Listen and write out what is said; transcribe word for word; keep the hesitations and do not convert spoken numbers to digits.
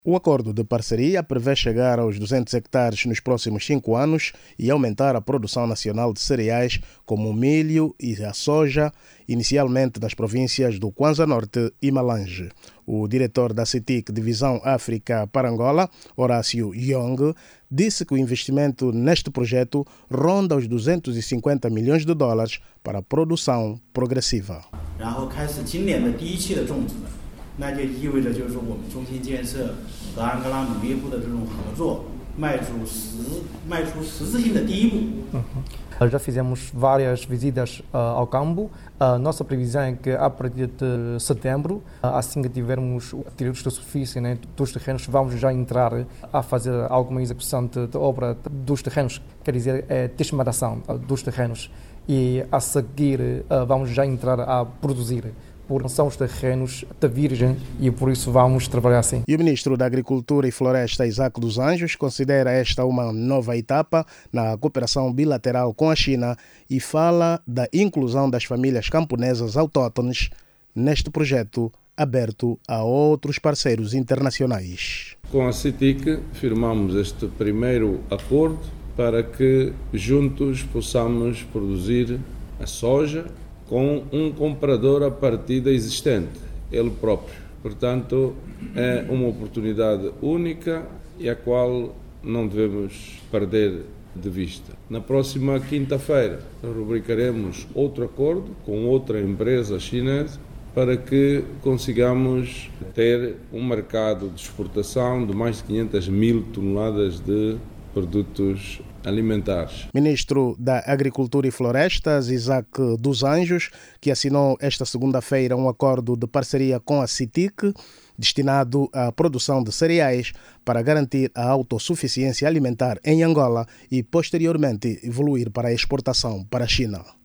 O acordo de parceria prevê chegar aos duzentos hectares nos próximos cinco anos e aumentar a produção nacional de cereais como o milho e a soja, inicialmente nas províncias do Kwanza Norte e Malange. O diretor da C I T I C Divisão África para Angola, Horácio Young, disse que o investimento neste projeto ronda os duzentos e cinquenta milhões de dólares para a produção progressiva. 那就意味着就是我们中心建设和安哥拉农业部的这种合作迈出实迈出实质性的第一步。 Uhum. Já fizemos várias visitas uh, ao campo. A nossa previsão é que a partir de setembro, uh, assim que tivermos tiros de superfície, né, dos terrenos, vamos já entrar a fazer alguma execução de, de obra dos terrenos, quer dizer, é desmatação uh, dos terrenos. E a seguir uh, vamos já entrar a produzir. Por são os terrenos da virgem e por isso vamos trabalhar assim. E o ministro da Agricultura e Floresta, Isaac dos Anjos, considera esta uma nova etapa na cooperação bilateral com a China e fala da inclusão das famílias camponesas autóctones neste projeto aberto a outros parceiros internacionais. Com a C I T I C firmamos este primeiro acordo para que juntos possamos produzir a soja com um comprador a partir da existente, ele próprio. Portanto, é uma oportunidade única e a qual não devemos perder de vista. Na próxima quinta-feira, rubricaremos outro acordo com outra empresa chinesa para que consigamos ter um mercado de exportação de mais de quinhentas mil toneladas de produtos alimentares. Ministro da Agricultura e Florestas, Isaac dos Anjos, que assinou esta segunda-feira um acordo de parceria com a C I T I C destinado à produção de cereais para garantir a autossuficiência alimentar em Angola e posteriormente evoluir para a exportação para a China.